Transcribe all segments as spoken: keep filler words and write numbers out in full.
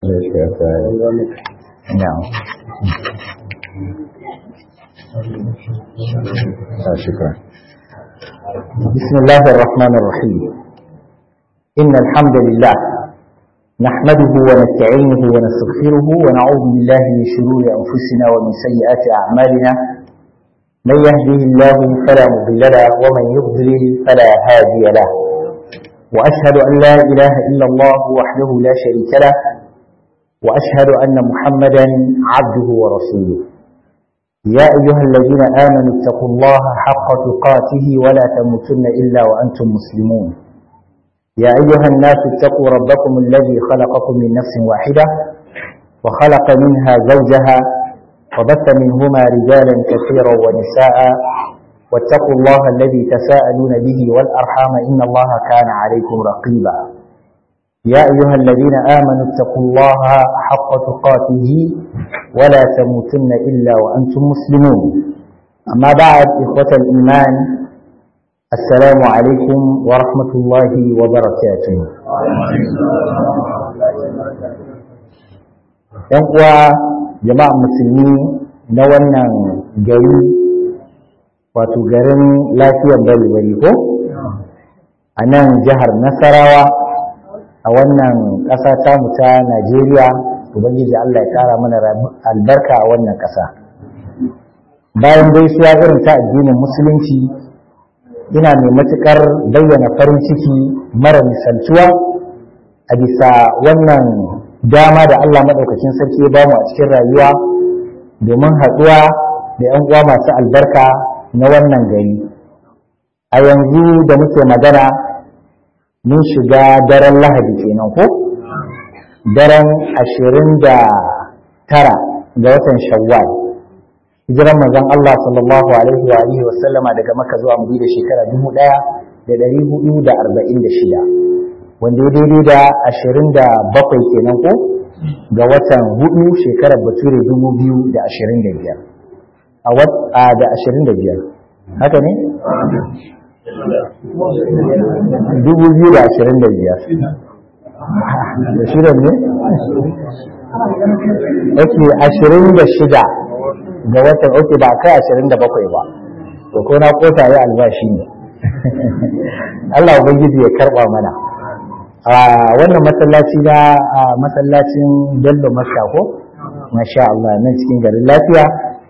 نعم شكرا. بسم الله الرحمن الرحيم. إن الحمد لله نحمده ونستعينه ونستغفره ونعوذ بالله من شرور أنفسنا ومن سيئات أعمالنا. من يهده الله فلا مضل له ومن يضلل فلا هادي له. وأشهد أن لا إله إلا الله وحده لا شريك له وأشهد أن محمدا عبده ورسوله. يا أيها الذين آمنوا اتقوا الله حق تقاته ولا تموتن إلا وأنتم مسلمون. يا أيها الناس اتقوا ربكم الذي خلقكم من نفس واحدة وخلق منها زوجها وبث منهما رجالا كثيرا ونساء واتقوا الله الذي تساءلون به والأرحام إن الله كان عليكم رقيبا. يا أيها الذين آمنوا اتقوا الله حق تقاته ولا تموتن إلا وأنتم مسلمون. أما بعد إخوة الإيمان السلام عليكم ورحمة الله وبركاته. ينقوى جماعة مسلمين نوانا جري وتجرن لا تيبالي وليكو أنا جهر نصراوة a wannan ƙasa ta mu ta Najeriya. Ubangiji Allah ya kara mana albarka a wannan ƙasa. Bayan gaisuwa irin ta addinin musulunci, ina mai matuƙar bayyana farin ciki mara misaltuwa a bisa wannan dama da Allah maɗaukacin sarki ya bamu a cikin rayuwa domin haɗuwa da 'yan uwa masu albarka na wannan gari. A yanzu da muke magana mun shiga daren Lahadi kenan ko? Daren ashirin da tara ga watan Shawwal. Hijiran manzon Allah sallallahu alaihi wa alihi wa sallama daga Makka zuwa Madina shekara dubu ɗaya da ɗari hudu da arba'in da shida. Wanda ya daidai da ashirin da bakwai kenan ko? Ga watan hudu shekarar Bature dubu biyu da ashirin da biyar. A wata da ashirin da biyar. Haka ne? dubu biyu da ashirin da biyar da shida ne? ok ashirin da shida ga watan ok ba kai ashirin da bakwai ba to ko na kota ya albashi ne. Allah ubangiji ya karba mana a wannan masallaci na masallacin Bello Makka ko masha Allah nan cikin garin lafiya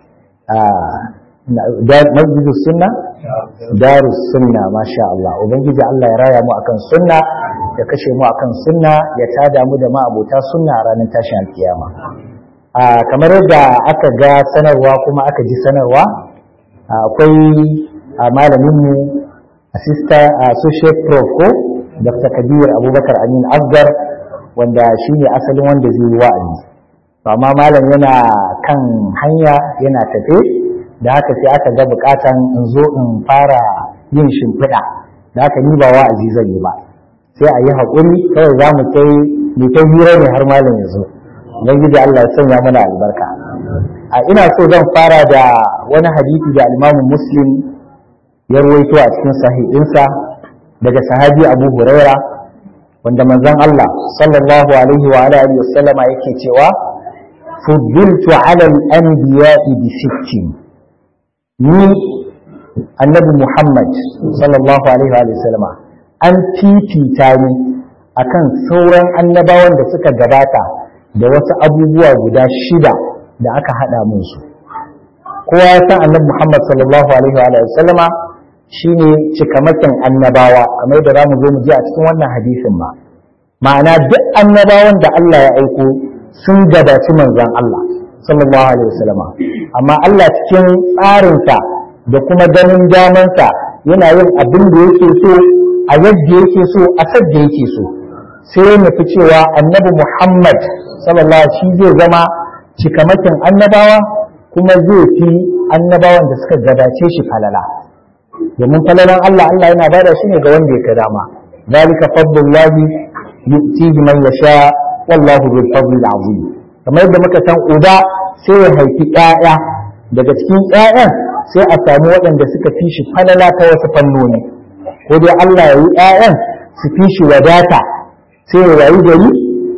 masjidus sunna darus sunna masha Allah. Ubangiji Allah ya raya mu akan sunna ya kashe mu akan sunna ya tada mu da ma'abota sunna a ranar tashin alkiyama. a kamar yadda aka ga sanarwa kuma aka ji sanarwa akwai malamin mu assistant associate prof ko Dr. Kabir Abubakar Amin Afgar wanda shine asalin wanda zai yi wa'azi, amma malam yana kan hanya yana tafe da haka sai aka ga bukatan in zo in fara yin shimfiɗa da haka ni ba wa'azi zan yi ba, sai a yi haƙuri kawai za mu kai mai ta hira ne har malam ya zo. Ubangiji Allah ya sanya mana albarka. A ina so zan fara da wani hadisi da Imam Muslim ya rawaito a cikin sahihinsa daga sahabi Abu Huraira wanda manzon Allah sallallahu alaihi wa alihi wasallama yake cewa fuddiltu ala al-anbiya'i bi sittin. Ni annabi Muhammad sallallahu alaihi wa sallama an fifita ni akan sauran annabawan da suka gabata da wasu abubuwa guda shida da aka hada mun su. Kowa ya san annabi Muhammad sallallahu alaihi wa sallama shine cikamakin annabawa kamar da zamu zo mu ji a cikin wannan hadisin ma. Ma'ana duk annabawan da Allah ya aiko sun gabaci manzon Allah sallallahu alaihi wa sallama, amma Allah cikin tsarinsa da kuma ganin damansa yana yin abin da yake so a yadda yake so a sadda yake so, sai mu fi cewa annabi Muhammad sallallahu alaihi shi zai zama cikamakin annabawa kuma zai fi annabawan da suka gabace shi falala, domin falalan Allah Allah yana bada shi ne ga wanda ya dama. Zalika fadlullahi yu'tihi man yasha wallahu bil fadli azim. Kamar yadda muka san uba sai ya haifi ƴaƴa, daga cikin ƴaƴan sai a samu waɗanda suka fi shi falala ta wasu fannoni, ko dai Allah ya yi ƴaƴan su fi shi wadata sai ya rayu gari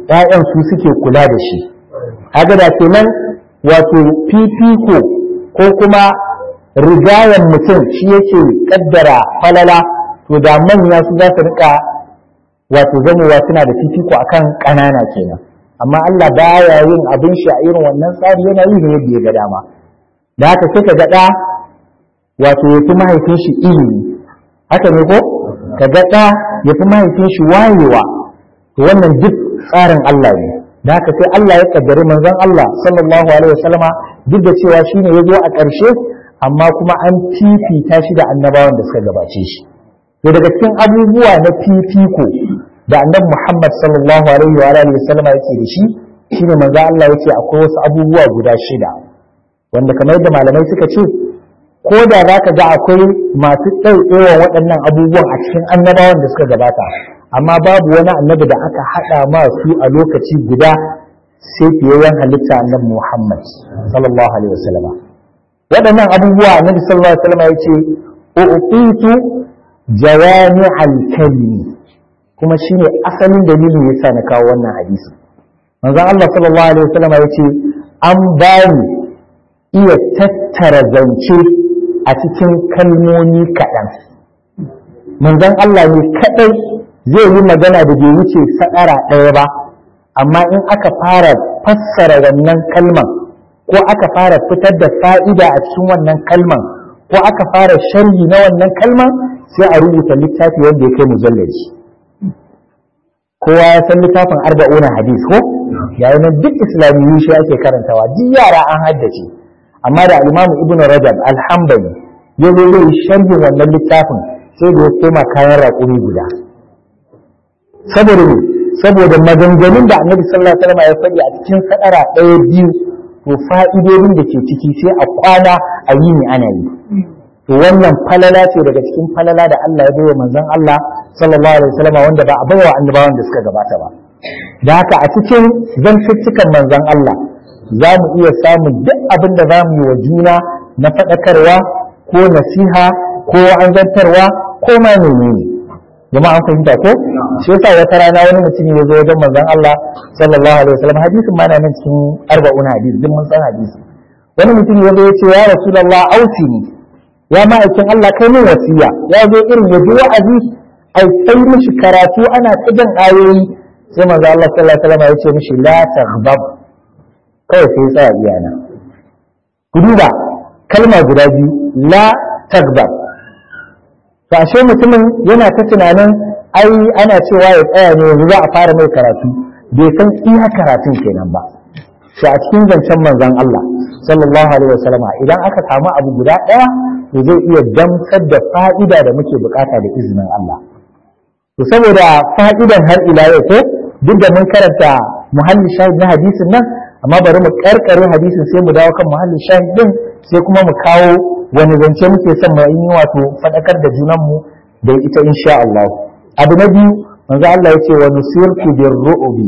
ƴaƴan su suke kula da shi kaga da kenan wato fifiko ko kuma rigayen mutum shi yake kaddara falala to da manya su za su rika wato zamewa suna da fifiko akan ƙanana kenan amma Allah baya yin abin shi a irin wannan tsari yana yi ne yadda ya ga dama da haka sai ka ga ɗa wato ya fi mahaifin shi ilimi haka ne ko ka ga ɗa ya fi mahaifin shi wayewa to wannan duk tsarin Allah ne da haka sai Allah ya kaddari manzon Allah sallallahu alaihi wasallama duk da cewa shine ya zo a ƙarshe amma kuma an fifita shi da annabawan da suka gabace shi to daga cikin abubuwa na fifiko da annabi Muhammad sallallahu alaihi wa alihi wasallama yake da shi shine manzon Allah yace akwai wasu abubuwa guda shida wanda kamar yadda malamai suka ce ko da zaka ga akwai masu ɗaukewa waɗannan abubuwan a cikin annabawan da suka gabata amma babu wani annabi da aka haɗa ma su a lokaci guda sai fiyayyen halitta annabi Muhammad sallallahu alaihi wasallam waɗannan abubuwa annabi sallallahu alaihi wasallam yace uqitu jawami'al kalimi kuma shine asalin dalilin yasa na kawo wannan hadisi manzon Allah sallallahu alaihi wasallam yace an bani iya tattara zance a cikin kalmomi kaɗan manzon Allah ne kaɗai zai yi magana da bai wuce sadara ɗaya ba amma in aka fara fassara wannan kalman ko aka fara fitar da fa'ida a cikin wannan kalman ko aka fara sharhi na wannan kalman sai a rubuta littafi wanda ya kai mujallaji kowa ya san littafin arba'una hadis ko yayin nan duk islamiyyu shi ake karantawa duk yara an haddace amma da al-Imam Ibn Rajab al-Hanbali ya zo zai sharhi wannan littafin sai da ya koma kayan raƙumi guda saboda ne saboda maganganun da Annabi sallallahu alaihi wasallam ya faɗi a cikin sadara ɗaya biyu to fa'idodin da ke ciki sai a kwana a yi ni ana yi to wannan falala ce daga cikin falala da Allah ya bayar manzon Allah sallallahu alaihi wasallam wanda ba a bayar annabawan da suka gabata ba da haka a cikin zantuttukan manzon Allah za mu iya samun duk abin da za mu yi wa juna na faɗakarwa ko nasiha ko wa'azantarwa ko ma menene jama'a an fahimta ko shi yasa wata rana wani mutum ya zo wajen manzon Allah sallallahu alaihi wasallam hadisin ma na nan cikin arba'un hadis din mun san hadisi wani mutum ya zo ya ce ya rasulullah ausini ya ma'aikin Allah kai min wasiya ya zo irin ya ji wa'azi ai sai mishi karatu ana ta jan ayoyi sai manzon Allah sallallahu alaihi wasallam ya ce mishi la taghdab kawai sai ya tsaya iyana ku duba kalma guda biyu la taghdab to ashe mutumin yana ta tunanin ai ana cewa ya tsaya ne yanzu za a fara mai karatu bai san iya karatun kenan ba shi a cikin zancen manzon Allah sallallahu alaihi wasallam idan aka samu abu guda ɗaya to zai iya damsar da fa'ida da muke bukata da izinin Allah to saboda fa'idan har ila yau ko duk da mun karanta muhalli shahid na hadisin nan amma bari mu karkare hadisin sai mu dawo kan muhalli shahid din sai kuma mu kawo wani zance muke son mu yi wato fadakar da junan mu da ita insha Allah abu na biyu manzo Allah yace wa nusirtu birru'bi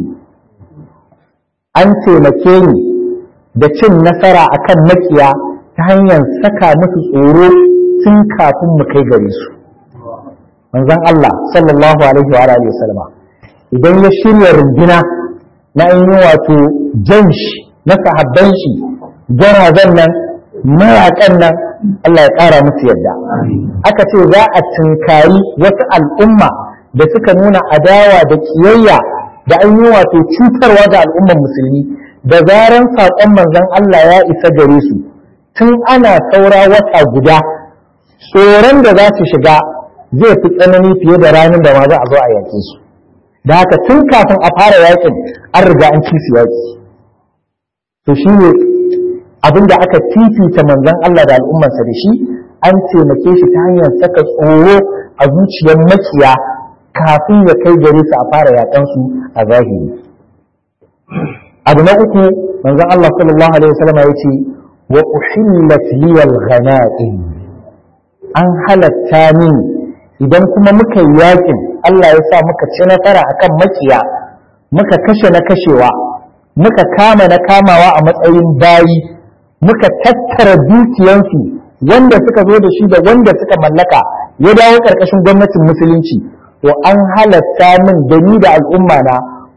an taimake ni da cin nasara akan makiya ta hanyar saka musu tsoro tun kafin mu kai gare su manzon Allah sallallahu alaihi wa alihi wasallam idan ya shirya runduna na yi wato janshi na sahabban shi garazan nan mayakan nan Allah ya ƙara musu yadda aka ce za a tunkari wasu al'umma da suka nuna adawa da kiyayya da an yi wato cutarwa ga al'umman musulmi da zaran saƙon manzon Allah ya isa gare su tun ana saura wata guda tsoron da za su shiga zai fi tsanani fiye da ranar da ma za a zo a yake su da haka tun kafin a fara yakin an riga an ci su yaki to shi ne abin da aka fifita manzon Allah da al'ummarsa da shi an taimake shi ta hanyar saka tsoro a zuciyar makiya kafin ya kai gare su a fara yakan su a zahiri abu na uku manzon Allah sallallahu alaihi wasallam ya ce wa uhillat liyal ghanaim an halatta min idan kuma muka yi yakin Allah ya sa muka ci nasara akan makiya muka kashe na kashewa muka kama na kamawa a matsayin bayi muka tattara dukiyansu wanda suka zo da shi da wanda suka mallaka ya dawo ƙarƙashin gwamnatin musulunci to an halatta min da ni da al'umma na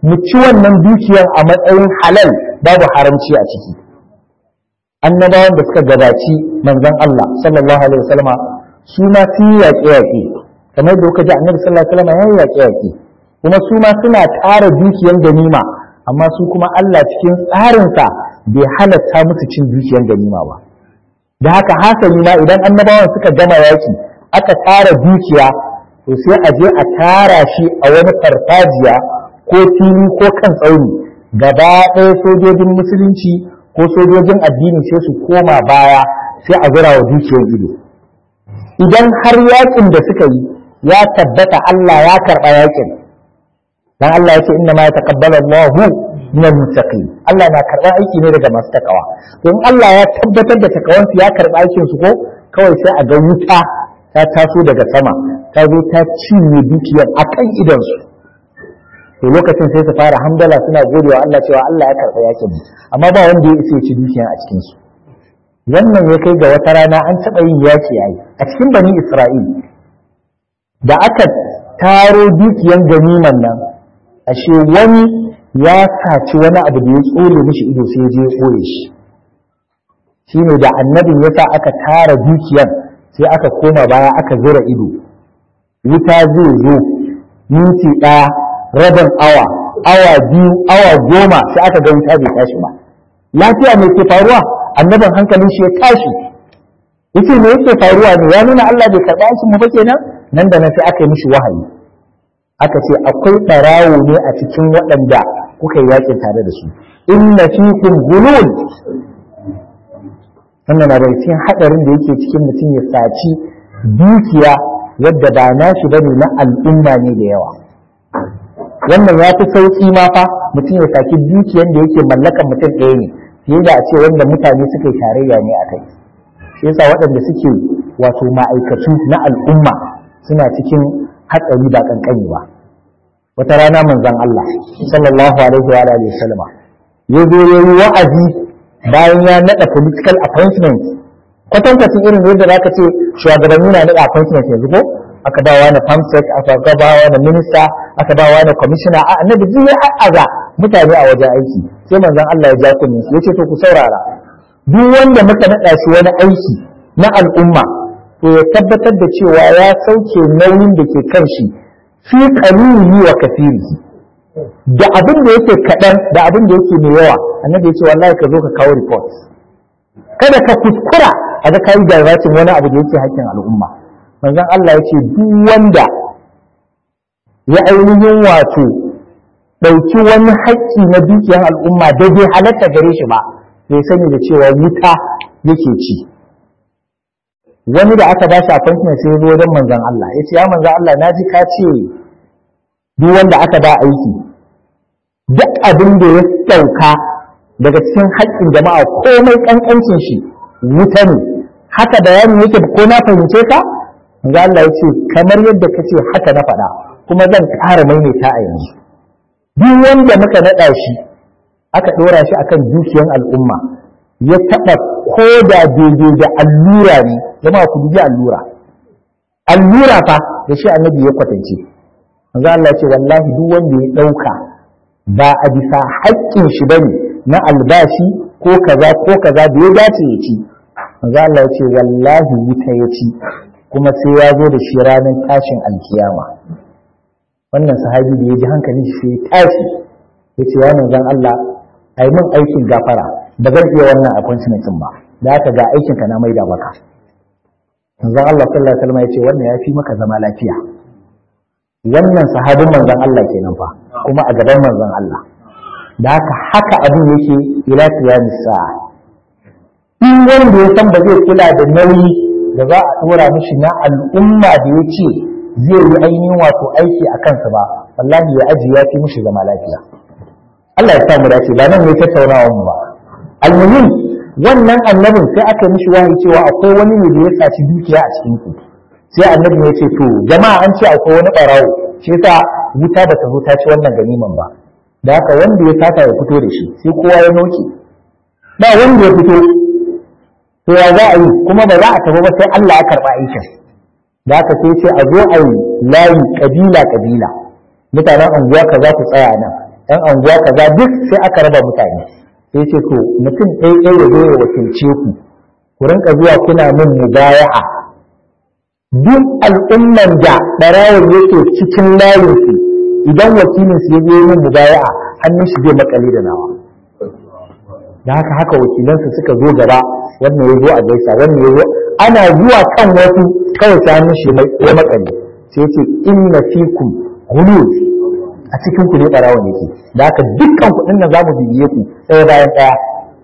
mu ci wannan dukiyar a matsayin halal babu haramci a ciki. Annabawan da suka gabaci manzon Allah sallallahu alaihi wasallama su ma sun yaƙe yaƙe kamar da kuka ji annabi sallallahu alaihi wasallama ya yaƙe yaƙe kuma su ma suna tara dukiyar ganima amma su kuma Allah cikin tsarinsa bai halatta musu cin dukiyar ganima ba. Da haka hasali ma idan annabawan suka gama yaƙi aka tara dukiya to sai a je a tara shi a wani farfajiya ko fili ko kan tsauni gaba ɗaya sojojin musulunci ko sojojin addini sai su koma baya sai a zura wa dukiyar ido. Idan har yakin da suka yi ya tabbata Allah ya karɓa yakin dan Allah ya ce inna ma yataqabbalu Allahu minal muttaqin, Allah na karɓar aiki ne daga masu takawa. Don Allah ya tabbatar da takawansu ya karɓa aikin su ko kawai sai a ga wuta ta taso daga sama ta zo ta cinye dukiyar akan idansu. To lokacin sai su fara hamdala suna godewa Allah cewa Allah ya karɓa yakin mu, amma ba wanda ya isa ya ci dukiyar a cikin su. Wannan ya kai ga wata rana an taɓa yin yaki yayi a cikin bani Isra'il da aka taro dukiyar ganiman nan, ashe wani ya saci wani abu da ya tsole mishi ido sai ya je ya koye shi. Shine da annabin ya sa aka tara dukiyar sai aka koma baya aka zura ido, wuta zai zo minti ɗaya, rabin awa, awa biyu, awa goma sai aka ga wuta bai tashi ba. Lafiya mai ke faruwa? Annabin hankalin shi ya tashi yace me yake faruwa ne, ya nuna Allah bai karɓa shi mu ba kenan. Nan da nan sai aka yi mishi wahayi aka ce akwai ɓarawo ne a cikin waɗanda kuka yi yakin tare da su, inna fikum gulul. wannan na daga cikin haɗarin da yake cikin mutum ya saci dukiya wadda ba nashi bane na al'umma ne da yawa. Wannan ya fi sauƙi ma fa mutum ya saki dukiyar da yake mallakan mutum ɗaya ne fiye da a ce wanda mutane suka yi tarayya ne a kai. Shi yasa waɗanda suke wato ma'aikatu na al'umma suna cikin hatsari ba kankani ba. Wata rana manzon Allah sallallahu alaihi wa alihi wasallam ya zo yayi wa'azi bayan ya nada political appointment, kwatankwacin irin yadda zaka ce shugabanni na nada appointment yanzu ko aka ba wani famsec, aka ba wani minista, aka ba wani commissioner, a annabi ji ya aza mutane a wajen aiki. Sai manzon Allah ya ja kunni ya ce to ku saurara, duk wanda muka nada shi wani aiki na al'umma to ya tabbatar da cewa ya sauke nauyin da ke kan shi fi qalilihi wa kathirihi, da abin da yake kaɗan da abin da yake mai yawa. Annabi ya ce wallahi ka zo ka kawo report, kada ka kuskura a ga kai jarratin wani abu da yake hakkin al'umma. Manzon Allah ya ce duk wanda ya ainihin wato ɗauki wani haƙƙi na dukiyar al'umma da bai halatta gare shi ba, bai sani da cewa wuta yake ci. Wani da aka ba shi appointment sai ya zo wajen manzon Allah ya ce ya manzon Allah na ji ka ce duk wanda aka ba aiki duk abin da ya ɗauka daga cikin haƙƙin jama'a komai ƙanƙancin shi wuta ne, haka bayanin yake ko na fahimce ka? Manzon Allah ya ce kamar yadda ka ce haka na faɗa, kuma zan ƙara maimaita a yanzu. Duk wanda muka naɗa shi aka ɗora shi akan dukiyar al'umma ya taɓa ko da daidai da allura ne, jama'a ku dubi allura allura fa da shi annabi ya kwatance. Manzo Allah ya ce wallahi duk wanda ya ɗauka ba a bisa haƙƙin shi bane na albashi ko kaza ko kaza da ya dace ya ci, manzo Allah ya ce wallahi wuta ya ci, kuma sai ya zo da shi ranar tashin alkiyama. Wannan sahabi da ya ji hankalin shi sai tashi ya ce ya manzon Allah ai mun aikin gafara, ba zan iya wannan appointment ba, da haka ga aikin ka na maida maka. Manzon Allah sallallahu alaihi wasallam ya ce wannan ya fi maka zama lafiya. Wannan sahabin manzon Allah kenan fa, kuma a gaban manzon Allah. Da haka haka abin yake ila qiyamis sa'a. In wanda ya san ba zai kula da nauyi da za a dora mishi na al'umma da ya ce zai yi ainihin wato aiki a kansa ba, wallahi ya aji ya fi mishi zama lafiya. Allah ya sa mu dace, ba nan ne tattaunawa mu ba. Almuhim wannan annabin sai aka mishi wahayi cewa akwai wani ne da ya saci dukiya a cikin ku. Sai annabi ya ce to jama'a an ce akwai wani barawo, shi yasa wuta ba ta zo ta ci wannan ganiman ba. Da haka wanda ya sata ya fito da shi, sai kowa ya noke. Ba wanda ya fito, to ya za a yi, kuma ba za a tafi ba sai Allah ya karɓa aikin. Da haka sai ce a zo a yi layi kabila kabila, mutanen anguwa kaza ku tsaya nan, ɗan anguwa kaza duk sai aka raba mutane sai ce to mutum ɗaya ɗaya ya zo ya wakilce ku ku rinka zuwa kuna min mubaya'a duk al'umman da ɓarawon yake cikin layinsu idan wakilin su ya zo min mubaya'a hannun shi zai makale da nawa da haka haka wakilansu suka zo gaba wannan ya zo a gaisa wannan ya zo ana zuwa kan wasu kawai ta hannun shi ya makale sai ce inna fikum ghulul a cikin ku ne ɓarawon yake da haka dukkan kuɗin nan za mu bibiye ku ɗaya bayan ɗaya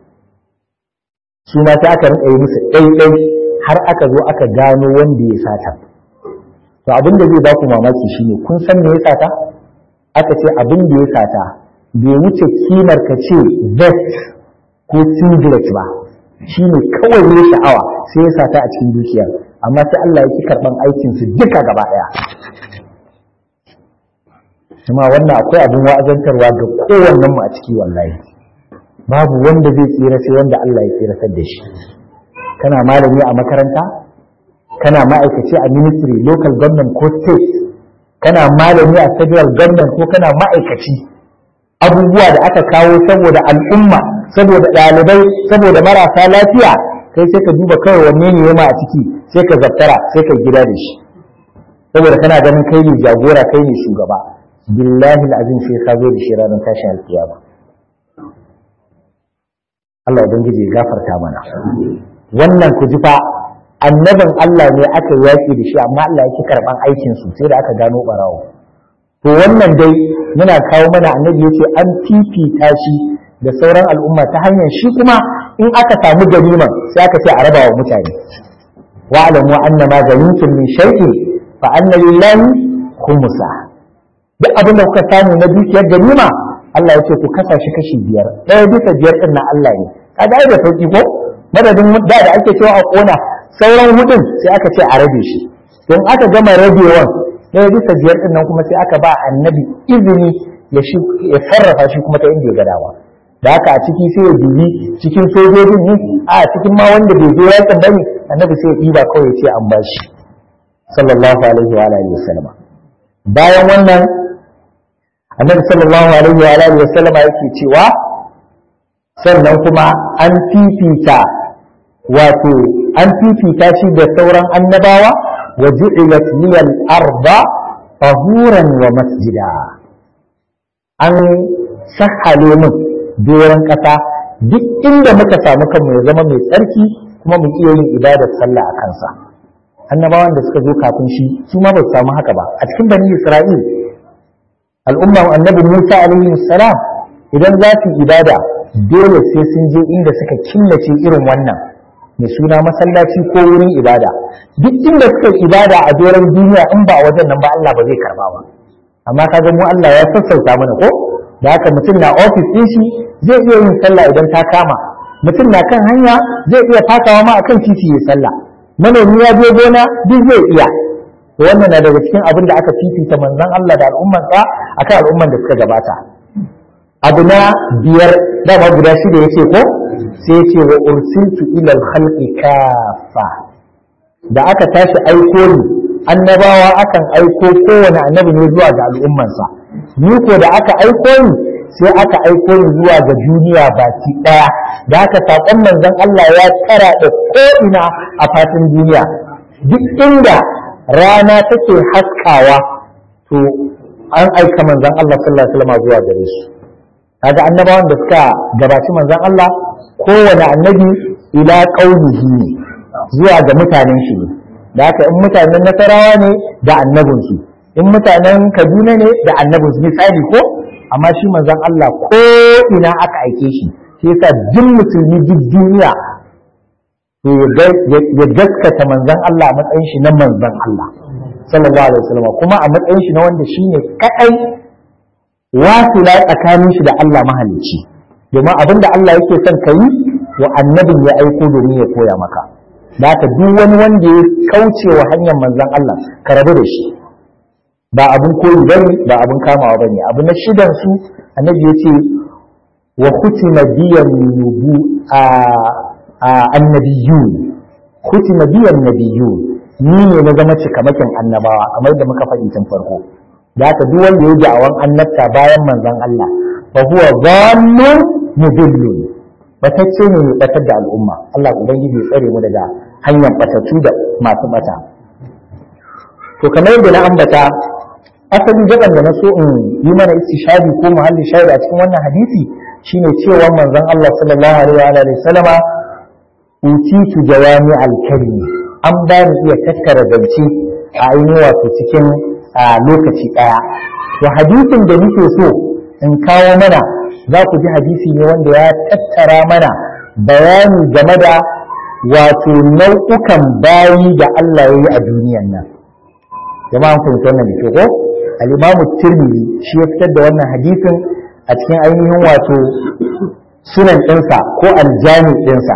su ma ta aka rinƙa yi musu ɗaiɗai har aka zo aka gano wanda ya sata to abin da zai ba ku mamaki shine kun san me ya sata aka ce abin da ya sata bai wuce kimar ka ce vest ko singlet ba shine kawai ne sha'awa sai ya sata a cikin dukiya amma sai Allah ya ki karɓan aikin su duka gaba ɗaya kuma wannan akwai abin wa'azantarwa ga kowannen mu a ciki wallahi babu wanda zai tsira sai wanda Allah ya tsiratar da shi kana malami a makaranta kana ma'aikaci a ministry local government ko state kana malami a federal government ko kana ma'aikaci abubuwa da aka kawo saboda al'umma saboda ɗalibai saboda marasa lafiya kai sai ka duba kawai wanne ne yama a ciki sai ka zaftara sai ka gida da shi saboda kana ganin kai ne jagora kai ne shugaba billahi al'azim sai ka zo da shi ranar tashin alkiyama Allah ubangiji ya gafarta mana wannan ku ji fa annabin Allah ne aka yaki da shi amma Allah yake karban aikin su sai da aka gano barawo to wannan dai muna kawo mana annabi yace an fifita shi da sauran al'umma ta hanyar shi kuma in aka samu ganima sai aka ce a raba wa mutane wa alamu anna ma ganimtum min shay'in fa anna lillahi khumsa duk abin da kuka samu na dukiyar ganima Allah ya ce ku kasa shi kashi biyar ɗaya bisa biyar ɗin na Allah ne kaga ai da sauki ko madadin da da ake cewa a kona sauran hudun sai aka ce a rabe shi don aka gama rabewan ɗaya bisa biyar ɗin nan kuma sai aka ba annabi izini ya shi ya sarrafa shi kuma ta inda ya ga dama da haka a ciki sai ya dubi cikin sojojin ne a cikin ma wanda bai zo yakin bane annabi sai ya ɗiba kawai ya ce an bashi sallallahu alaihi wa alihi wasallam bayan wannan annabi sallallahu alaihi wa alihi wasallam yake cewa sannan kuma an fifita wato an fifita shi da sauran annabawa wa ju'ilat liyal arda tahuran wa masjida an sahale min doron kasa duk inda muka samu kanmu ya zama mai tsarki kuma mu iya yin ibadar sallah a kansa annabawan da suka zo kafin shi su ma ba su samu haka ba a cikin bani Isra'il al'umma annabi Musa alaihi salam idan za su ibada dole sai sun je inda suka killace irin wannan mai suna masallaci ko wurin ibada duk inda suka ibada a doron duniya in ba a wajen nan ba Allah ba zai karba ba amma kaga mu Allah ya sassauta mana ko da haka mutum na ofis din shi zai iya yin sallah idan ta kama mutum na kan hanya zai iya fakawa ma akan titi ya sallah manomi ya je gona duk zai iya wannan na daga cikin abin da aka fifita manzon Allah da al'ummarsa akan al'umman da suka gabata abu na biyar dama guda shida yace ko sai yace wa ursiltu ila al-khalqi kafa da aka tashi aiko ni annabawa akan aiko kowane annabi ne zuwa ga al'ummansa ni ko da aka aiko ni sai aka aiko ni zuwa ga duniya baki daya da aka sakon manzon Allah ya tsara da ko ina a fatin duniya duk inda rana take haskawa to an aika manzon Allah sallallahu alaihi wasallam zuwa gare shi kaga annabawan da suka gabaci manzon Allah kowane annabi ila qaulihi ne zuwa ga mutanen shi ne da haka in mutanen Nasarawa ne da annabinsu in mutanen Kaduna ne da annabinsu misali ko amma shi manzon Allah ko ina aka aike shi shi yasa duk musulmi duk duniya to ya gaskata manzon Allah a matsayin shi na manzon Allah sallallahu alaihi wasallam kuma a matsayin shi na wanda shine kadai wasila tsakanin shi da Allah mahalicci domin abinda Allah yake son kai wa annabin ya aiko domin ya koya maka da haka duk wani wanda ya kauce wa hanyar manzon Allah ka rabu da shi ba abun koyi bane ba abun kamawa bane abu na shidan su annabi yace wa khutima biyan nubu a annabiyun khutima biyan nabiyun ni ne na zama cikamakin annabawa kamar da muka faɗi tun farko da haka duk wanda ya da'awan annabta bayan manzon Allah fa huwa dhallun mudillun batacce ne mai batar da al'umma. Allah ubangiji ya tsare mu daga hanyar batatu da masu bata. To kamar yadda na ambata asali gaban da na so in yi mana istishadi ko muhalli shahidi a cikin wannan hadisi shine cewa manzon Allah sallallahu alaihi wa sallama utitu jawami al-kalim, an ba ni iya tattara zance a ainihin wato cikin lokaci daya. To hadisin da nake so in kawo mana za ku ji hadisi ne wanda ya tattara mana bayani game da wato nau'ukan bayi da Allah ya yi a duniyan nan. Jama'an kun san wannan da ko al-Imam Tirmidhi shi ya fitar da wannan hadisin a cikin ainihin wato sunan ɗinsa ko aljami ɗinsa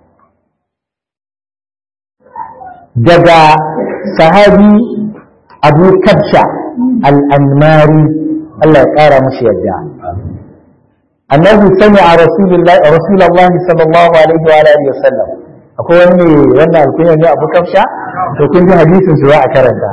daga sahabi Abu Kabsha al-Anmari, Allah ya ƙara mashi yadda. Annabi sami'a Rasulullahi Rasulullahi sallallahu alaihi wa alihi wasallam. Akwai wani wannan alkunya ne Abu Kabsha? To kun ji hadisin su za a karanta.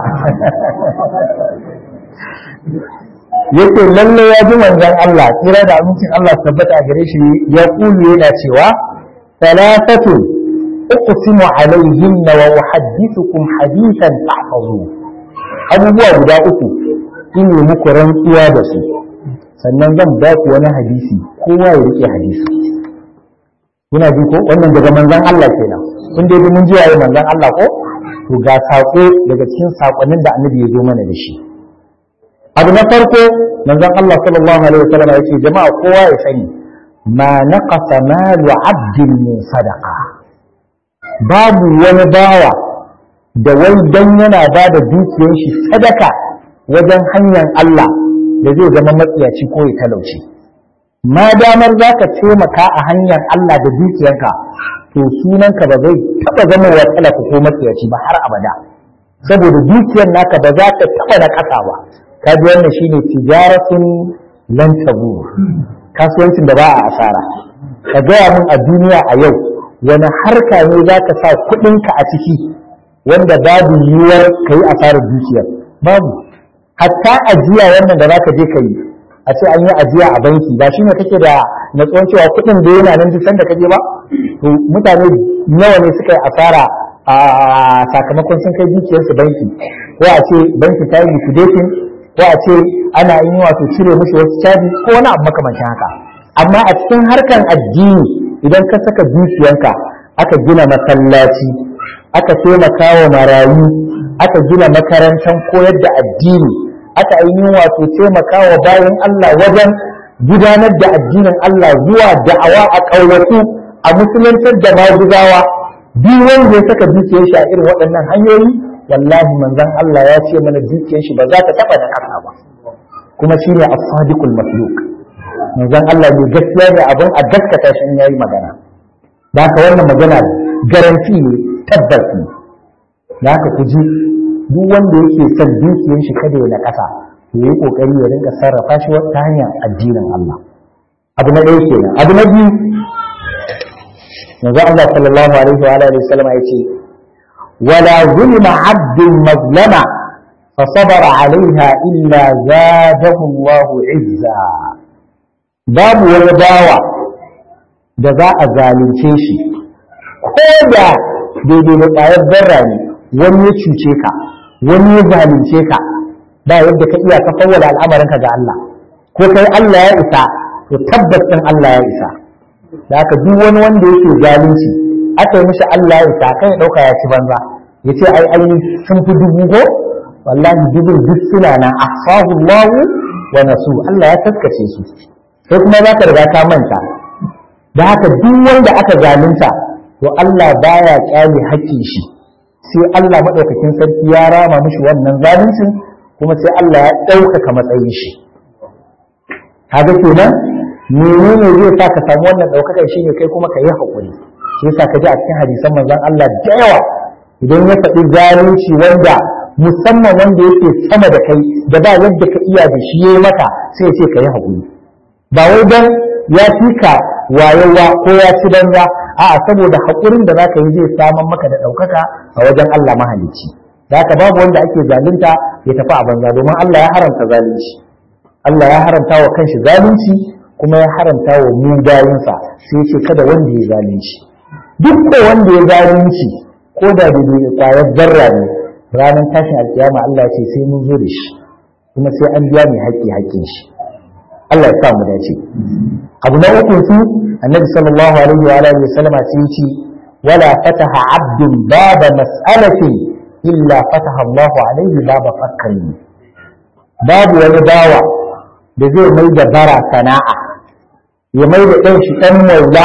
Yake lalle ya ji manzon Allah kira da amincin Allah tabbata a gare shi ya kulu yana cewa salatatu uqsimu alaihinna wa uhaddithukum hadithan tahfazu. Abubuwa guda uku ine muku rantsuwa da su, sannan zan ba ku wani hadisi kowa ya rike hadisi. Kuna ji ko wannan daga manzon Allah kenan, kun dai mun ji yayin manzon Allah ko to ga sako daga cikin sakonnin da annabi ya zo mana da shi. Abu na farko manzon Allah sallallahu alaihi wasallam ya ce jama'a kowa ya sani ma naqasa malu 'abdin min sadaqa, babu wani bawa da wai dan yana ba da dukiyar shi sadaka wajen hanyar Allah da zai zama matsiyaci ko ya talauci. Ma damar za ka taimaka a hanyar Allah da dukiyarka to sunanka ba zai taɓa zama wa talaka ko matsiyaci ba har abada, saboda dukiyar naka ba za ta taɓa na ƙasa ba. Ka ji wannan shine tijaratun lan tabur, kasuwancin da ba a asara. Ka gaya mun a duniya a yau wani harka ne za ka sa kuɗinka a ciki wanda babu yiwuwar ka yi asarar dukiyar? Babu. Hatta ajiya wannan da za ka je ka yi a ce an yi ajiya a banki, ba shi ne kake da natsuwan cewa kuɗin da yana nan duk sanda kaje ba? To mutane nawa ne suka yi asara a sakamakon sun kai dukiyarsu banki, ko a ce banki ta yi liquidating, ko a ce ana yi wato cire mushi wasu caji ko wani abu makamancin haka. Amma a cikin harkan addini idan ka saka dukiyarka aka gina masallaci, aka taimaka wa marayu, aka gina makarantar koyar da addini, aka ainihin wato taimaka wa bayan Allah wajen gudanar da addinin Allah zuwa da'awa a ƙauyatu, a musuluntar da maguzawa, duk wanda ya saka dukiyar shi a irin waɗannan hanyoyi, wallahi manzon Allah ya ce mana dukiyar shi ba za ta taɓa da ƙasa ba, kuma shine as-sadiqul masduq. Manzon Allah ne gaskiya ne abin a gaskata shi in yayi magana. Da haka wannan magana garanti ne, tabbas ne. Da haka ku ji duk wanda yake son dukiyar shi kada ya na ƙasa, ya yi kokari ya rinka sarrafa shi ta hanyar addinin Allah. Abu na ɗaya kenan. Abu na biyu, manzo Allah sallallahu alaihi wa alihi wasallam ya ce wala zulma 'abdun mazlama fa sabara 'alayha illa zadahu Allah 'izza. Babu wani bawa da za a zalunce shi ko da daidai da ƙwayar zarra ne, wani ya cuce ka, wani ya zalunce ka, ba yadda ka iya ka fawwala al'amarinka ga Allah, ko kai Allah ya isa to tabbas din Allah ya isa. Da haka duk wani wanda yake zalunci aka yi mishi Allah ya isa, kai dauka ya ci banza, ya ce ai ai sun fi dubu ko wallahi dubun duk suna nan ahsahu Allah wa nasu, Allah ya taskace su, sai kuma za ka riga ka manta. Da haka duk wanda aka zalunta to Allah baya kyale haƙƙin shi, sai Allah madaukakin sarki ya rama mishi wannan zaluncin, kuma sai Allah ya ɗaukaka matsayin shi. Kaga kenan menene zai sa ka samu wannan ɗaukakar shi ne kai kuma ka yi haƙuri. Shi yasa ka ji a cikin hadisan manzon Allah da yawa idan ya faɗi zalunci wanda musamman wanda yake sama da kai da ba yadda ka iya da shi yayi maka, sai ya ce ka yi haƙuri. Ba wai dan ya fi ka wayewa ko ya ci banza, a'a saboda haƙurin da zaka yi zai saman maka da ɗaukaka a wajen Allah mahalicci. Da haka babu wanda ake zalunta ya tafi a banza, domin Allah ya haramta zalunci. Allah ya haramta wa kanshi zalunci kuma ya haramta wa mu bayinsa sai ya ce kada wanda ya zalunci duk da wanda ya zalunci ko da da kwayar zarra ne ranar tashin alkiyama Allah ya ce sai mun zo da shi kuma sai an biya mai haƙƙi haƙƙin shi Allah ya sa mu dace abu na uku su annabi sallallahu alaihi wa alihi wasallam sai ce wala fataha abdun baba mas'alatin illa fataha Allahu alaihi baba fakkan babu wani bawa da zai mai da bara sana'a ya mai da ɗan shi ɗan maula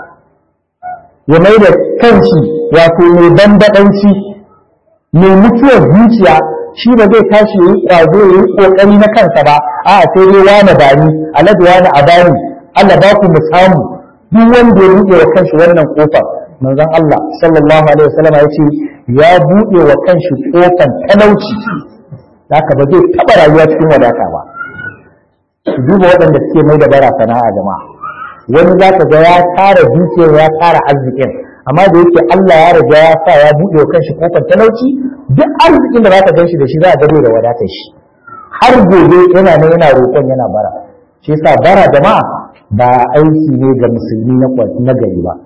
ya mai da kanshi wato mai bambaɗanci mai mutuwar zuciya shi ba zai tashi ya yi ƙwazo ya yi ƙoƙari na kansa ba a sai dai wani bani alhaji wani a bani Allah ba ku mu samu duk wanda ya buɗe wa kanshi wannan ƙofar manzon Allah sallallahu alaihi wasallam ya ce ya buɗe wa kanshi ƙofar talauci haka ba zai taɓa rayuwa cikin wadata ba duba waɗanda suke mai da bara sana'a jama'a wani za ka ga ya tara dukiyar ya tara arzikin amma da yake Allah ya riga ya sa ya buɗe wa kanshi kofar talauci duk arzikin da za ka gan shi da shi za a gado da wadatar shi har gobe yana nan yana roƙon yana bara shi yasa bara jama'a ba aiki ne ga musulmi na gari ba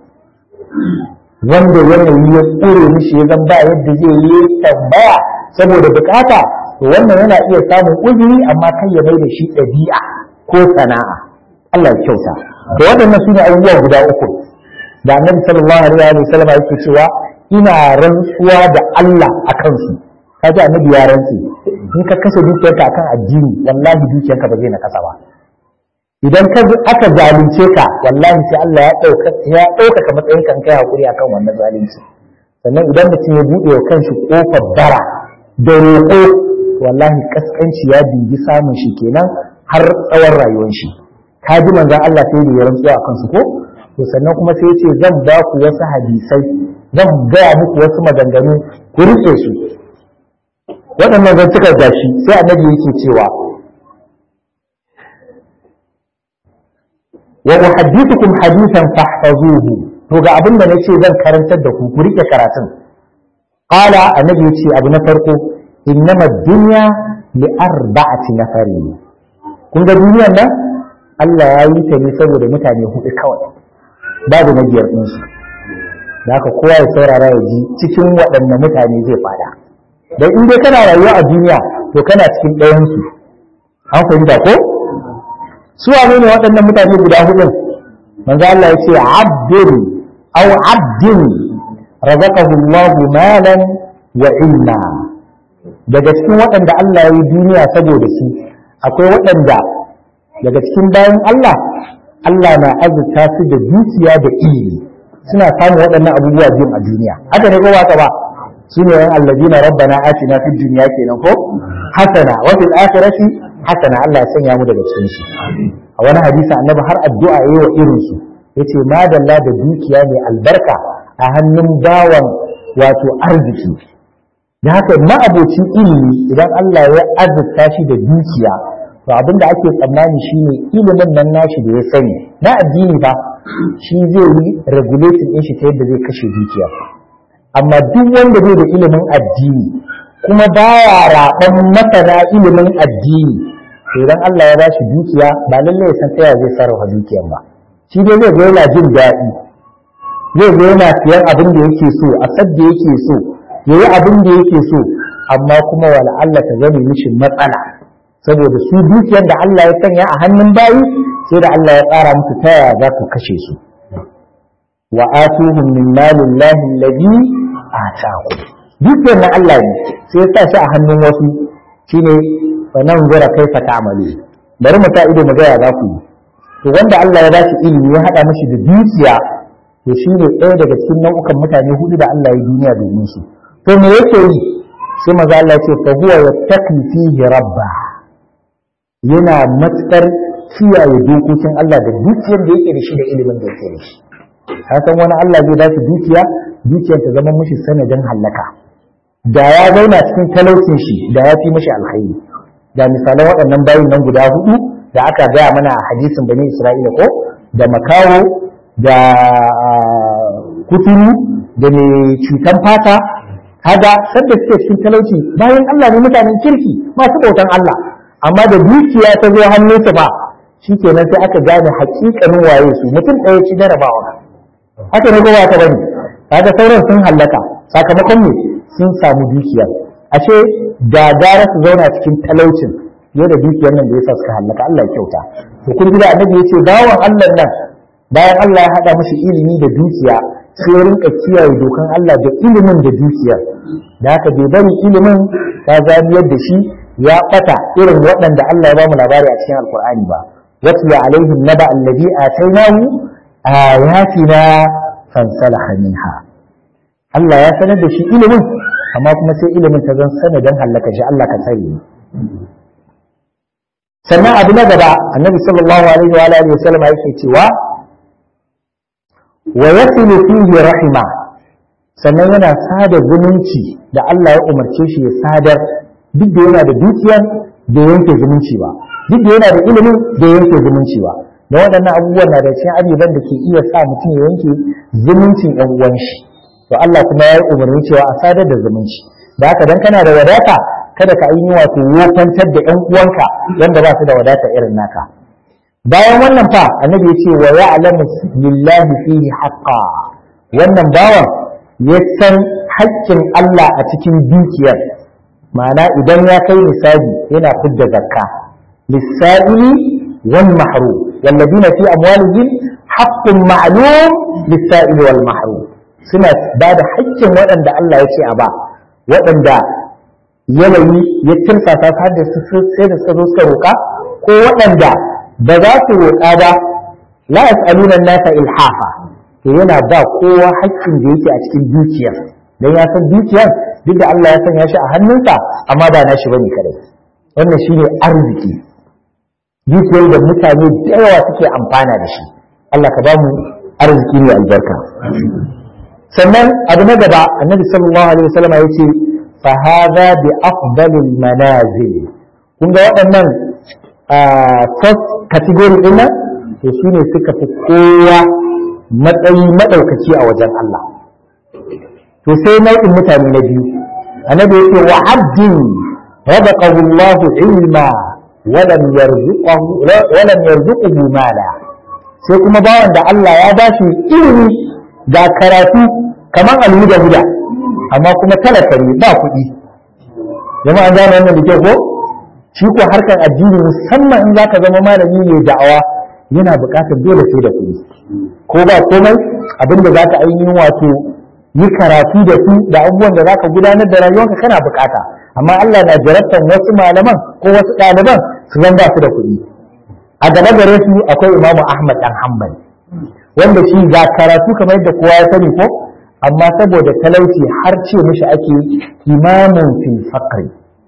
wanda yanayi ya tsore mishi ya zan ba yadda zai yi tambaya saboda bukata to wannan yana iya samun uzuri amma kai ya bai da shi ɗabi'a ko sana'a Allah ya kyauta da waɗannan su ne abubuwa guda uku da annabi sallallahu alaihi wa sallam yake cewa ina rantsuwa da Allah a kansu kaji annabi ya rantse in ka kashe dukiyarka akan addini wallahi dukiyarka ba zai na kasa ba idan ka aka zalunce ka wallahi sai Allah ya dauka ya dauka ka matsayin kan kai hakuri akan wannan zalunci sannan idan mutum ya bude wa kanshi kofar bara da roƙo wallahi kaskanci ya dingi samun shi kenan har tsawon rayuwar shi ka ji manzon Allah sai da ya rantsuwa akan su ko to sannan kuma sai ya ce zan ba ku wasu hadisai zan gaya muku wasu maganganu ku rike su waɗannan zan cika gashi sai annabi yake cewa wa uhaddithukum hadithan fahfazuhu to ga abin da nace zan karantar da ku ku rike karatun qala annabi yace abu na farko innama ad-dunya li arba'ati nafarin kun ga duniyar nan Allah ya yi ta ne saboda mutane hudu kawai babu na biyar din su da haka kowa ya saurara ya ji cikin waɗanne mutane zai fada dan in dai kana rayuwa a duniya to kana cikin ɗayan su an fahimta ko su wane ne waɗannan mutane guda hudu manzo Allah ya ce abdun aw abdin razaqahu Allah malan wa ilma daga cikin waɗanda Allah ya yi duniya saboda su akwai waɗanda daga cikin bayan Allah Allah na azurta su da dukiya da ilimi suna samun waɗannan abubuwa biyun a duniya haka ne ko ba ba su ne yan allazina rabbana atina fid dunya kenan ko hasana wa fil akhirati hasana Allah ya sanya mu daga cikin su a wani hadisi annabi har addu'a yayi wa irin su yace madalla da dukiya mai albarka a hannun bawan wato arziki da haka ma'abocin ilimi idan Allah ya azurta shi da dukiya to abinda ake tsammani shine ilimin nan nashi da ya sani na addini ba shi zai yi regulating din shi ta yadda zai kashe dukiya amma duk wanda bai da ilimin addini kuma baya raɓan masana ilimin addini to idan Allah ya bashi dukiya ba lalle ya san tsaya zai sarrafa dukiyar ba shi dai zai ga yana jin daɗi zai ga yana siyan abin da yake so a sadda yake so yayi abin da yake so amma kuma wala Allah ta zame mishi matsala saboda su dukiyar da Allah ya sanya a hannun bayi sai da Allah ya tsara musu ta yaya za ku kashe su wa atuhum min malillahi alladhi ataakum dukiyar na Allah ne sai ya sa shi a hannun wasu shine fa nan gura kaifa ta'malu bari mu ta ido mu ga ya za ku yi to wanda Allah ya ba shi ilimi ya hada mishi da dukiya to shine ɗaya daga cikin nau'ukan mutane hudu da Allah ya duniya domin su to me yake yi sai maza Allah ya ce fa huwa yattaqi fihi rabba yana matsar kiyaye dokokin Allah da dukiyar da yake da shi da ilimin da yake da shi san wani Allah zai ba shi dukiya dukiyar ta zama mishi sanadin halaka da ya zauna cikin talaucin shi da ya fi mishi alkhairi da misalan waɗannan bayin nan guda hudu da aka gaya mana a hadisin bani Isra'ila ko da makawo da kuturu da mai cutan fata kaga sadda suke cikin talauci bayan Allah ne mutanen kirki masu bautan Allah amma da dukiya ta zo hannunsa ba shikenan sai aka gane hakikanin waye su mutum ɗaya ci jarabawa haka ne kowa ta bane kaga sauran sun hallaka sakamakon ne sun samu dukiya ashe da gara su zauna cikin talaucin fiye da dukiyar nan da yasa suka hallaka Allah ya kyauta to kun ji da annabi yace bawan Allah nan bayan Allah ya hada mishi ilimi da dukiya sai ya rinka kiyaye dokan Allah da ilimin da dukiya da haka bai bari ilimin ta zamiyar da shi ya bata irin waɗanda Allah ya ba mu labari a cikin alkur'ani ba watlu alaihim naba alladhi atainahu ayatina fansalaha minha Allah ya sanar da shi ilimin amma kuma sai ilimin ta zan sanadin halaka shi Allah ka tsare sannan abu na gaba annabi sallallahu alaihi wa alihi wasallam yake cewa wa yasilu fihi rahima sannan yana sada zumunci da Allah ya umarce shi ya sadar duk da yana da dukiyar da yanke zumunci ba duk da yana da ilimin da yanke zumunci ba da waɗannan abubuwan na da cikin abubuwan da ke iya sa mutum ya yanke zumuncin ƴan uwan shi to Allah kuma ya yi umarni cewa a sadar da zumunci da haka dan kana da wadata kada ka yi wato wofantar da ƴan uwanka wanda ba su da wadata irin naka bayan wannan fa annabi ya ce wa ya'lamu lillahi fihi haqqa wannan bawan ya san haƙƙin Allah a cikin dukiyar ma'ana idan ya kai nisabi yana fidda zakka lis-sa'ili wal mahrum walladina fi amwalihim haqqun ma'lum lis-sa'ili wal mahrum suna ba da haƙƙin waɗanda Allah ya ce a ba waɗanda yanayi ya tirsasa har da su sai da suka zo suka roƙa ko waɗanda ba za su roƙa ba la yas'aluna an-nasa ilhafa to yana ba kowa haƙƙin da yake a cikin dukiyar dan ya san dukiyar duk da Allah ya sanya shi a hannunsa amma ba na shi bane kadai wannan shine arziki dukiyar da mutane da yawa suke amfana da shi Allah ka ba mu arziki ne albarka sannan abu na gaba annabi sallallahu alaihi wasallam ya ce fa hadha bi afdalil manazil kun ga waɗannan first category din nan to shine suka fi kowa matsayi madaukaki a wajen Allah to sai nau'in mutane na biyu annabi ya ce wa abdin rabaqahu Allah ilma wa lam yarzuqahu wa lam yarzuqhu mala sai kuma bawan da Allah ya bashi ilimi ga karatu kamar alhuda huda amma kuma talaka ne ba kuɗi jama'a an gane wannan da kyau ko shi ko harkar addini musamman in zaka zama malami ne da'awa yana buƙatar dole sai da kuɗi ko ba komai abinda zaka ainihin wato yi karatu da su da abubuwan da zaka gudanar da rayuwarka kana buƙata amma Allah na jarabtan wasu malaman ko wasu ɗaliban su zan ba su da kuɗi a gaba gare su akwai Imam Ahmad dan Hanbal wanda shi ga karatu kamar yadda kowa ya sani ko amma saboda talauci har ce mishi ake imamun fil faqri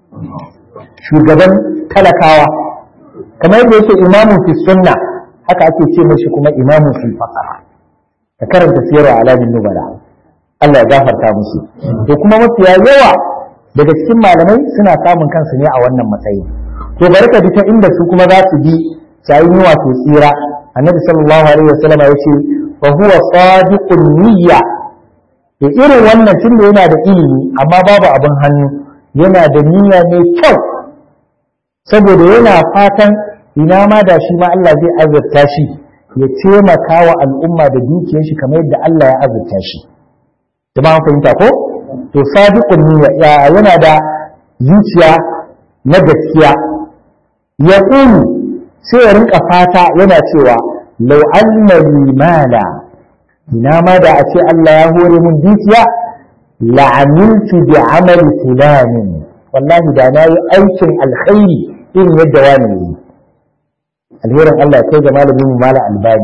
shugaban talakawa kamar yadda yake imamun fil sunna haka ake ce mishi kuma imamun fil faqr ka karanta sirru alamin nubala Allah ya gafarta musu to kuma mafiya yawa daga cikin malamai suna samun kansu ne a wannan matsayi to bari ka bi ta inda su kuma za su bi sai yi wato tsira annabi sallallahu alaihi wasallam ya ce fa huwa sadiqun niyya to irin wannan tunda yana da ilimi amma babu abin hannu yana da niyya mai kyau saboda yana fatan ina ma da shi ma Allah zai azurta shi ya taimaka wa al'umma da dukiyar shi kamar yadda Allah ya azurta shi jama'a fahimta ko to sadiqun niyya yana da zuciya na gaskiya ya ƙulu sai ya rinka fata yana cewa lau anna mala ina ma da a ce Allah ya hore mun dukiya la'amiltu bi amali fulanin wallahi da na yi aikin alkhairi irin yadda wani yi alherin Allah ya kai ga malamin mu mala albani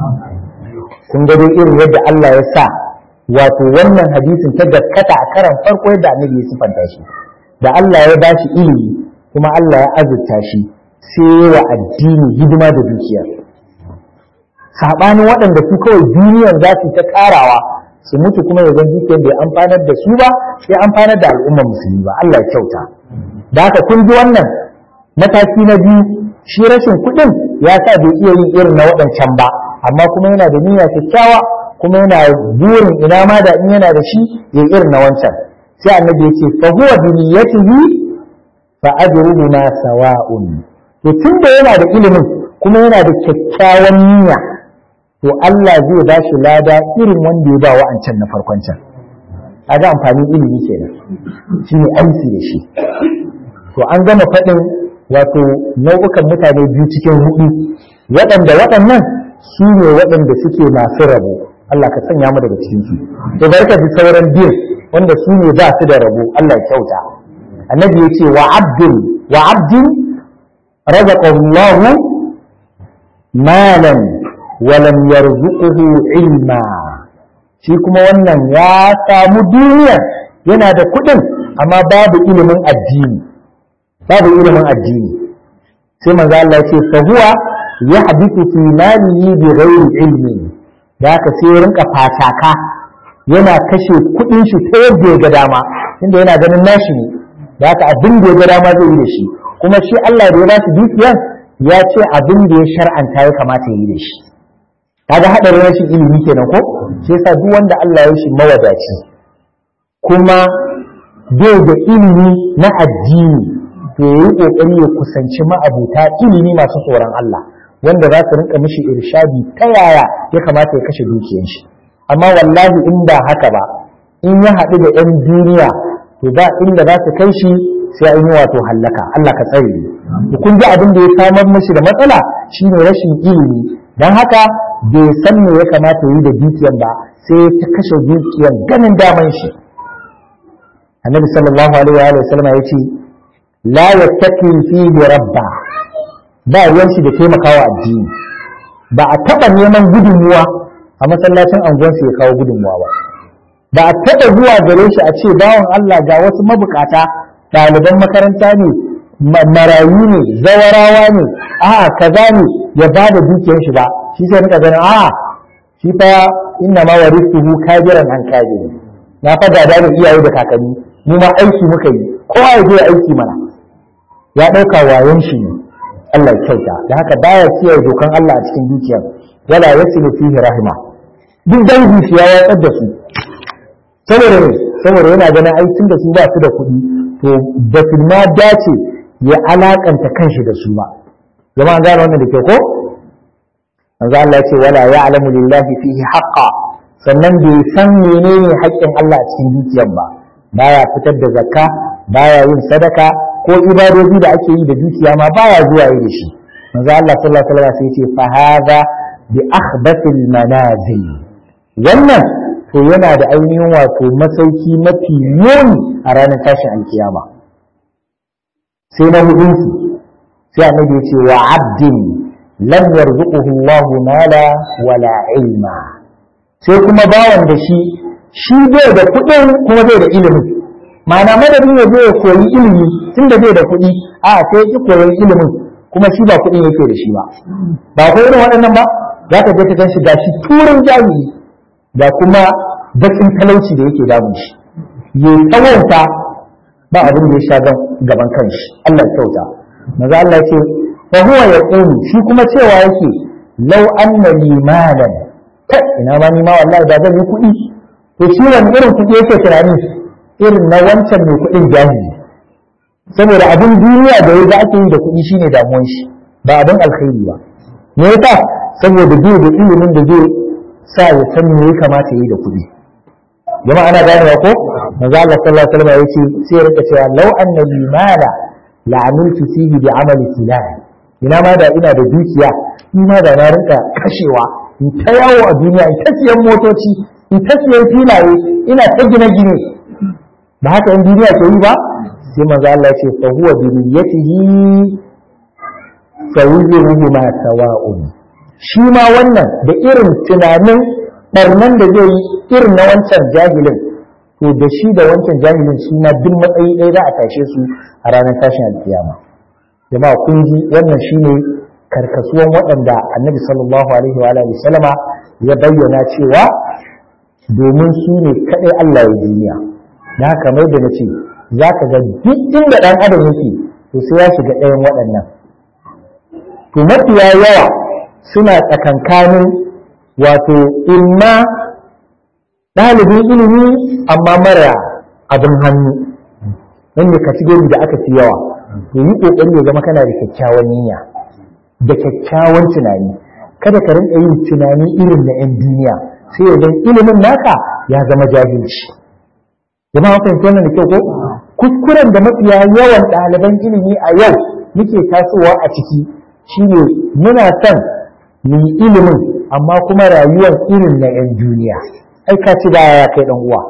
kun ga dai irin yadda Allah ya sa wato wannan hadisin ta gaskata a karan farko yadda annabi ya sifanta shi da Allah ya bashi ilimi kuma Allah ya azurta shi sai wa addini hidima da dukiya sabanin waɗanda su kawai duniyar za su ta karawa su mutu kuma ya zan dukiyar da ya amfanar da su ba ya amfanar da al'ummar musulmi ba Allah ya kyauta da haka kun ji wannan mataki na biyu shi rashin kuɗin ya sa bai iya yin irin na waɗancan ba amma kuma yana da niyya kyakkyawa kuma yana burin ina ma da in yana da shi ya irin na wancan sai annabi ya ce fa huwa bi niyyatihi fa ajruhu ma sawa'un to tunda yana da ilimin kuma yana da kyakkyawan niyya to Allah zai ba shi lada irin wanda ya ba wa'ancan na farkon can kaga amfanin ilimi kenan shine aiki da shi to an gama faɗin wato nau'ukan mutane biyu cikin hudu waɗanda waɗannan su ne waɗanda suke masu rabo Allah ka sanya mu daga cikin su to barka da sauran biyu wanda su ne ba su da rabo Allah ya kyauta annabi yace wa abdin wa abdin razaqallahu malan wa lam yarzuquhu ilma shi kuma wannan ya samu duniya yana da kuɗin amma babu ilimin addini babu ilimin addini sai manzo Allah yace fa huwa yahdithu fi malihi bi ghairi ilmi da haka sai rinka fataka yana kashe kudin shi ta yadda ya ga dama inda yana ganin nashi ne da haka abin da ya ga dama zai yi da shi kuma shi Allah da ya ba shi dukiyan ya ce abin da ya shar'anta ya kamata ya yi da shi kaga hadarin rashin ilimi kenan ko shi yasa duk wanda Allah ya shi mawadaci kuma bai da ilimi na addini to yayi kokari ya kusanci ma'abuta ilimi masu tsoron Allah wanda za su rinka mishi irshadi ta yaya ya kamata ya kashe dukiyar shi amma wallahi in ba haka ba in ya haɗu da 'yan duniya to ba inda za su kai shi sai an yi wato hallaka Allah ka tsare ni kun ji abin da ya samar mishi da matsala shine rashin ilimi dan haka bai san me ya kamata yi da dukiyar ba sai ta kashe dukiyar ganin daman shi annabi sallallahu alaihi wa sallam ya ce la yattaqi fihi rabba ba ruwan shi da taimakawa addini ba a taɓa neman gudunmuwa a masallacin anguwansu ya kawo gudunmuwa ba ba a taɓa zuwa gare shi a ce bawan Allah ga wasu mabukata ɗaliban makaranta ne marayu ne zawarawa ne a'a kaza ne ya ba da dukiyar shi ba shi sai nika ganin a'a shi fa inna ma warithuhu kabiran an kabiri na fa da da iyaye da kakanni mu ma aiki muka yi kowa ya je aiki mana ya ɗauka wayan shi ne Allah ya kyauta da haka baya kiyaye dokan Allah a cikin dukiyar wala yasilu fihi rahima duk dangi shi ya yatsar da su saboda ne saboda yana ganin aikin da su ba su da kuɗi to da su ma dace ya alakanta kanshi da su ba jama'a gane wannan da ke ko manzo Allah ya ce wala ya'lamu lillahi fihi haqqa sannan bai san menene haƙƙin Allah a cikin dukiyar ba baya fitar da zakka baya yin sadaka ko ibadoji da ake yi da dukiya ma baya zuwa yi da shi manzo Allah sallallahu alaihi wasallam sai ya ce fa hadha bi akhbathil manazil wannan to yana da ainihin wato masauki mafi muni a ranar tashin alkiyama sai na hudun su sai annabi ya ce wa abdin lam yarzuquhu Allahu mala wala ilma sai kuma bawan da shi shi bai da kuɗin kuma bai da ilimi ma'ana madadin ya je ya koyi ilimi tunda bai da kuɗi a sai ya koyi ilimin kuma shi ba kuɗin yake da shi ba ba ko irin waɗannan ba za ka je ka gan shi gashi turin jami'i da kuma bakin talauci da yake damun shi ya tsawonta ba abin da ya sha gaban kanshi Allah ya kyauta maza Allah ya ce fa huwa yaqulu shi kuma cewa yake law anna li malan kai ina ma ni ma wallahi da zan yi kuɗi to shi wani irin kuɗi yake tunani irin na wancan mai kuɗin jahili saboda abin duniya da ya ake yi da kuɗi shine damuwan shi ba abin alkhairi ba me yasa saboda bai da ilimin da zai sa ya san me ya kamata yi da kuɗi jama'a ana ganewa ko manzo Allah sallallahu alaihi wasallam yace sai ya rika cewa law anna li mala la amiltu fihi bi amali fulan ina ma da ina da dukiya ni ma da na rinka kashewa in ta yawo a duniya in ta siyan motoci in ta siyan filaye ina ta gine-gine ba haka in duniya ke yi ba sai manzo Allah ce fa huwa bi niyyatihi sawiyuhu ma sawa'un shi ma wannan da irin tunanin barnan da zai yi irin na wancan jahilin to da shi da wancan jahilin shi ma duk matsayi ɗaya za a tashe su a ranar tashin alkiyama jama'a kun ji wannan shine karkasuwan waɗanda annabi sallallahu alaihi wa alihi sallama ya bayyana cewa domin su ne kaɗai Allah ya duniya da haka mai da nace za ka ga duk inda ɗan adam yake to sai ya shiga ɗayan waɗannan to mafiya yawa suna tsakankanin wato imma ɗalibin ilimi amma mara abin hannu wanda kategori da aka fi yawa to yi ƙoƙari ya zama kana da kyakkyawan niyya da kyakkyawan tunani kada ka rinka yin tunani irin na 'yan duniya sai idan ilimin naka ya zama jahilci. Jama'a fahimci wannan da kyau ko kuskuren da mafiya yawan ɗaliban ilimi a yau muke tasowa a ciki shine muna son mu yi ilimin amma kuma rayuwar irin na 'yan duniya. Ai ka ci baya ya kai dan uwa.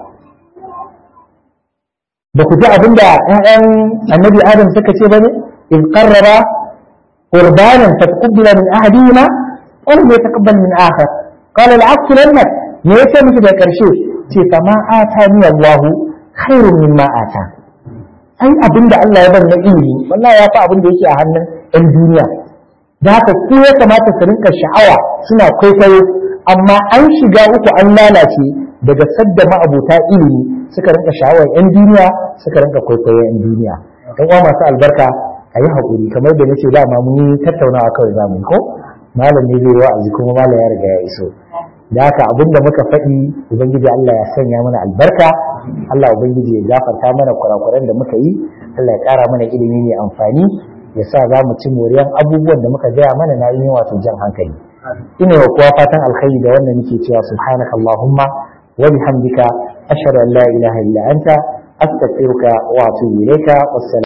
Ba ku ji abin da ƴaƴan annabi Adam suka ce bane in qarraba qurbanan fataqabbala min ahadihima wa lam yataqabbal min akhar qala al-'aksulannak me yace miki da karshe ce fa ma atani Allah khairun mimma ata ai abinda Allah ya bar na ilimi wallahi ya fa abin da yake a hannun ɗan duniya da haka ko ya kamata su rinka sha'awa suna kwaikwayo amma an shiga uku an lalace daga sadda ma'abuta ilimi suka rinka sha'awar 'yan duniya suka rinka kwaikwayo 'yan duniya. Ɗan uwa masu albarka a yi haƙuri kamar da nace dama mun yi tattaunawa kawai zamu ko malam ne zai wa'azi kuma malam ya riga ya iso da haka abin da muka faɗi ubangiji Allah ya sanya mana albarka Allah ubangiji ya gafarta mana kurakuran da muka yi Allah ya ƙara mana ilimi mai amfani ya sa za mu ci moriyan abubuwan da muka gaya mana na yi wato jan hankali ina wa kowa fatan alkhairi da wannan nake cewa subhanaka allahumma wa bihamdika ashhadu an la ilaha illa anta astaghfiruka wa atubu ilayka.